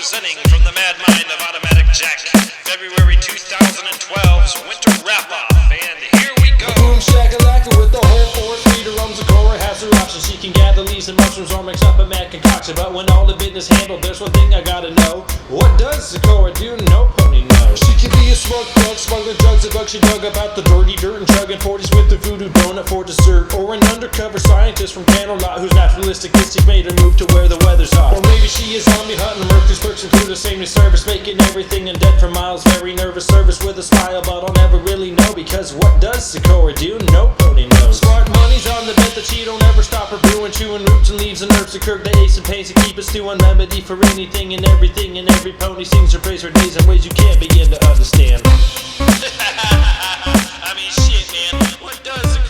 Presenting from the mad mind of Automatic Jack, February 2012's Winter Wrap-Off, and here we go! Boom shakalaka with the whole force. Rita roams the Cora has her options. She can gather leaves and mushrooms or mix up a mad concoction. But when all the business handled, there's one thing I gotta know. What does Sakura do? No pony knows. She can be a smug thug, smuggling drugs, a bug she dug about the dirty dirt and chugging 40s with the voodoo donut for dessert. Or an undercover scientist from Candlelight whose naturalistic instinct made her move to where the weather's hot. Or maybe she is zombie hunting, Mercury's perks include the same service, making everything undead for miles. Very nervous service with a smile, but I'll never really know, because what does Sakura do? No pony knows. Smart money's on the bet that she don't ever stop her brewing, chewing roots and leaves and herbs to curb the aches and pains and keep us to a remedy for anything and everything. And every pony sings her praise for days in ways you can't begin to understand. I mean, shit, man. What does